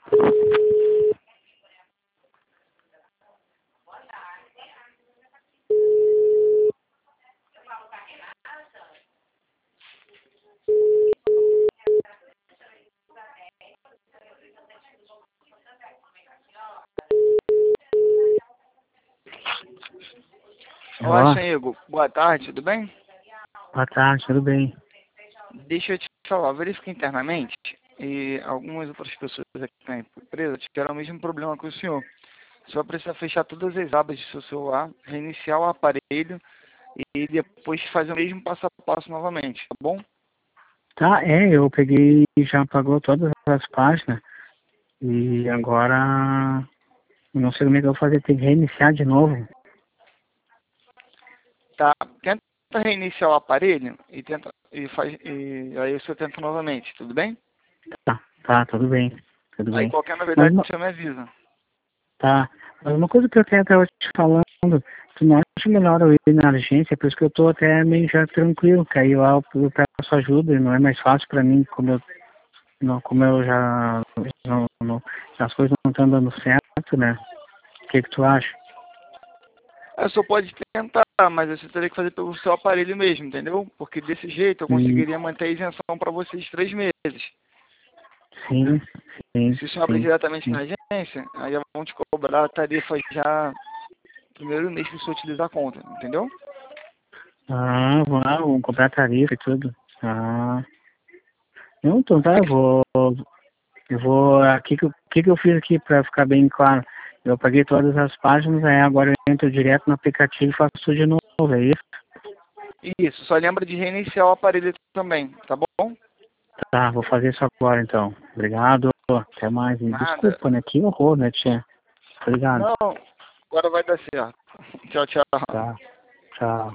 Olá, Ó, Chanigo. Boa tarde, tudo bem? boa tarde, tudo bem? Deixa eu te falar, verifiquei internamente e algumas outras pessoas aqui na empresa tiveram o mesmo problema que o senhor. O senhor precisa fechar todas as abas do seu celular, reiniciar o aparelho e depois fazer o mesmo passo a passo novamente, tá bom? Tá, eu peguei e já apagou todas as páginas e agora eu não sei como é que eu vou fazer, tem que reiniciar de novo. Tá, tenta reiniciar o aparelho e tenta e aí o senhor tenta novamente, tudo bem? Tá, tudo bem, tudo Aí bem. qualquer Mas novidade uma, o senhor me avisa. tá, mas uma coisa que eu tenho até hoje te falando, tu não acha melhor eu ir na agência, por isso que eu tô até meio já tranquilo, que aí lá eu peço ajuda e não é mais fácil pra mim, como eu já, as coisas não estão dando certo, né? O que tu acha? O senhor pode tentar, mas você teria que fazer pelo seu aparelho mesmo, entendeu? Porque desse jeito eu Sim, conseguiria manter a isenção para vocês 3 meses. sim, sim, Se o senhor abrir sim, diretamente na sim. agência, aí já vão te cobrar a tarifa já no primeiro mês que o senhor utilizar a conta, entendeu? Vamos comprar tarifa e tudo. Ah, não, então tá, eu vou, o que eu fiz aqui pra ficar bem claro? Eu paguei todas as páginas, aí agora eu entro direto no aplicativo e faço tudo de novo, é isso? Isso, só lembra de reiniciar o aparelho também, tá bom? Tá, vou fazer isso agora então. Obrigado, até mais. E Nada. desculpa, né? Que horror, né, tia? Obrigado. Não, agora vai dar certo. Tchau, tchau. Tá, tchau.